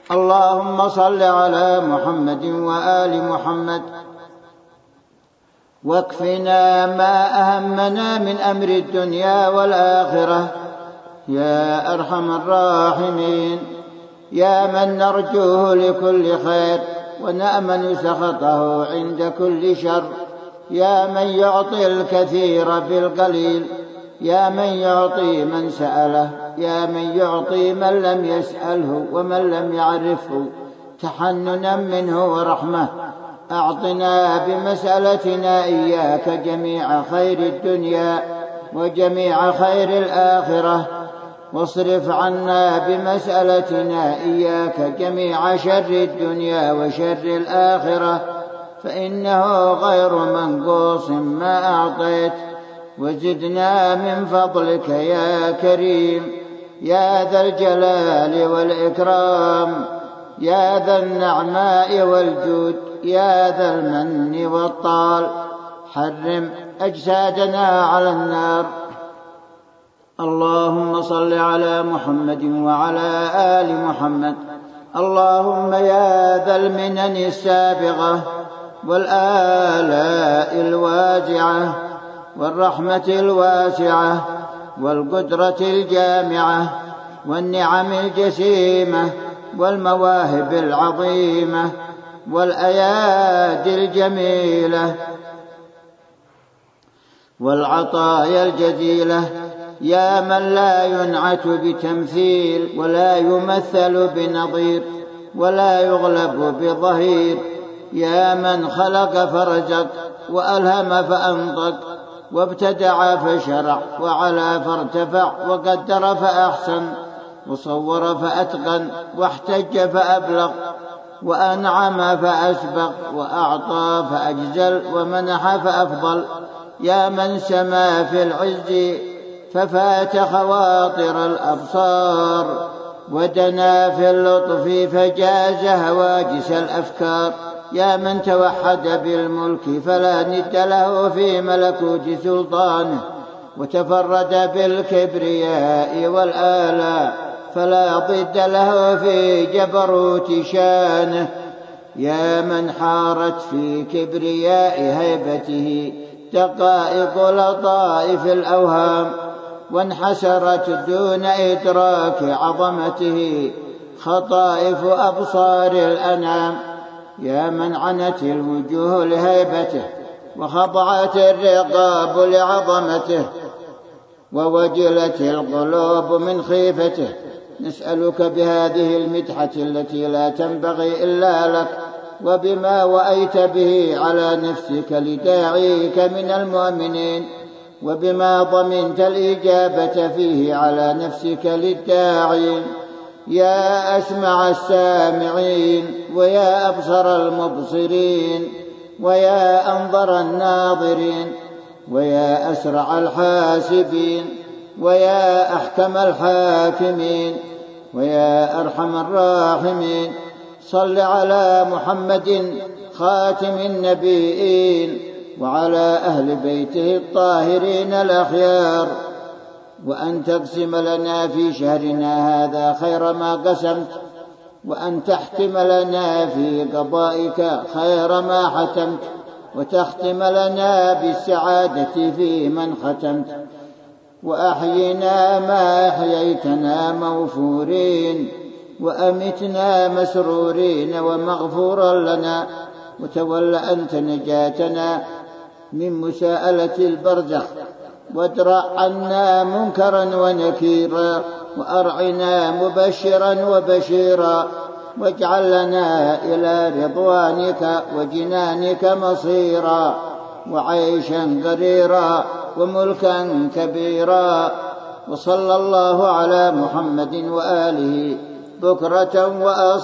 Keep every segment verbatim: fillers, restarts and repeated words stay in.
اللهم صل على محمد وآل محمد واكفنا ما أهمنا من أمر الدنيا والآخرة يا أرحم الراحمين، يا من نرجوه لكل خير ونأمن سخطه عند كل شر، يا من يعطي الكثير بالقليل، يا من يعطي من سأله، يا من يعطي من لم يسأله ومن لم يعرفه تحننا منه ورحمة. أعطنا بمسألتنا إياك جميع خير الدنيا وجميع خير الآخرة، واصرف عنا بمسألتنا إياك جميع شر الدنيا وشر الآخرة، فإنه غير منقوص ما أعطيت، وزدنا من فضلك يا كريم يا ذا الجلال والإكرام، يا ذا النعماء والجود، يا ذا المن والطال. حرم أجسادنا على النار. اللهم صل على محمد وعلى آل محمد. اللهم يا ذا المنن السابغة والآلاء الواجعة والرحمة الواسعة والقدرة الجامعة والنعم الجسيمة والمواهب العظيمة والأيادي الجميلة والعطايا الجزيلة، يا من لا ينعت بتمثيل ولا يمثل بنظير ولا يغلب بظهير، يا من خلق فرزق وألهم فأنطق وابتدع فشرع وعلا فارتفع وقدر فأحسن وصور فأتقن واحتج فأبلغ وأنعم فأسبق وأعطى فأجزل ومنح فأفضل، يا من سما في العز ففات خواطر الأبصار ودنا في اللطف فجاز هواجس الأفكار، يا من توحد بالملك فلا ند له في ملكوت سلطانه وتفرد بالكبرياء والآلاء فلا ضد له في جبروت شانه، يا من حارت في كبرياء هيبته دقائق لطائف الأوهام وانحسرت دون إدراك عظمته خطائف أبصار الأنام، يا من عنت الوجوه لهيبته وخضعت الرقاب لعظمته ووجلت القلوب من خيفته. نسألك بهذه المدحة التي لا تنبغي إلا لك وبما وأيت به على نفسك لداعيك من المؤمنين وبما ضمنت الإجابة فيه على نفسك للداعين، يا أسمع السامعين ويا أبصر المبصرين ويا أنظر الناظرين ويا أسرع الحاسبين ويا أحكم الحاكمين ويا أرحم الراحمين، صل على محمد خاتم النبيين وعلى أهل بيته الطاهرين الأخيار، وأن تقسم لنا في شهرنا هذا خير ما قسمت، وأن تحتم لنا في قضائك خير ما حتمت، وتختم لنا بالسعادة في من ختمت، وأحينا ما أحييتنا موفورين وأمتنا مسرورين ومغفورا لنا، وتول أنت نجاتنا من مساءلة البرزخ، وادرع عنا منكرا ونكيرا، وأرعنا مبشرا وبشيرا، واجعل لنا إلى رضوانك وجنانك مصيرا، وعيشا قريرا وملكا كبيرا. وصلى الله على محمد وآله بكرة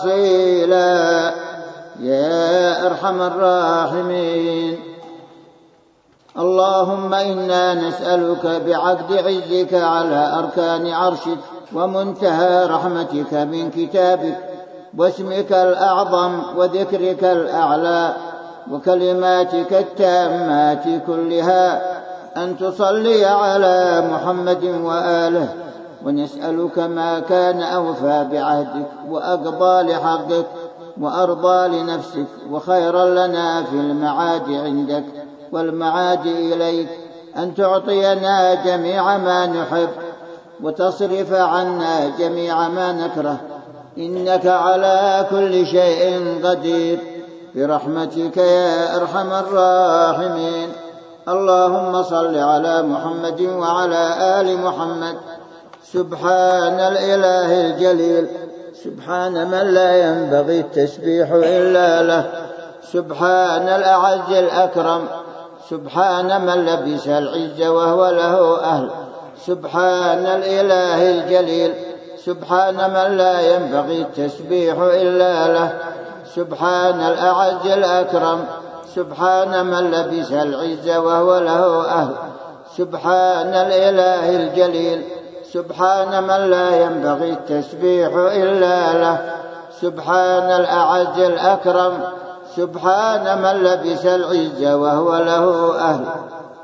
وأصيلا يا أرحم الراحمين. اللهم إنا نسألك بعقد عزك على أركان عرشك ومنتهى رحمتك من كتابك واسمك الأعظم وذكرك الأعلى وكلماتك التامات كلها أن تصلي على محمد وآله ونسألك ما كان أوفى بعهدك وأقضى لحقك وأرضى لنفسك وخيرا لنا في المعاد عندك والمعاد إليك، أن تعطينا جميع ما نحب وتصرف عنا جميع ما نكره، إنك على كل شيء قدير برحمتك يا أرحم الراحمين. اللهم صل على محمد وعلى آل محمد. سبحان الإله الجليل، سبحان من لا ينبغي التسبيح إلا له، سبحان الأعز الأكرم، سبحان من لبس العز وهو له أهل، سبحان الإله الجليل، سبحان من لا ينبغي التسبيح إلا له، سبحان الأعز الأكرم، سبحان من لبس العز وهو له أهل، سبحان الإله الجليل، سبحان من لا ينبغي التسبيح إلا له، سبحان الأعز الأكرم، سبحان من لبس العز وهو له أهل.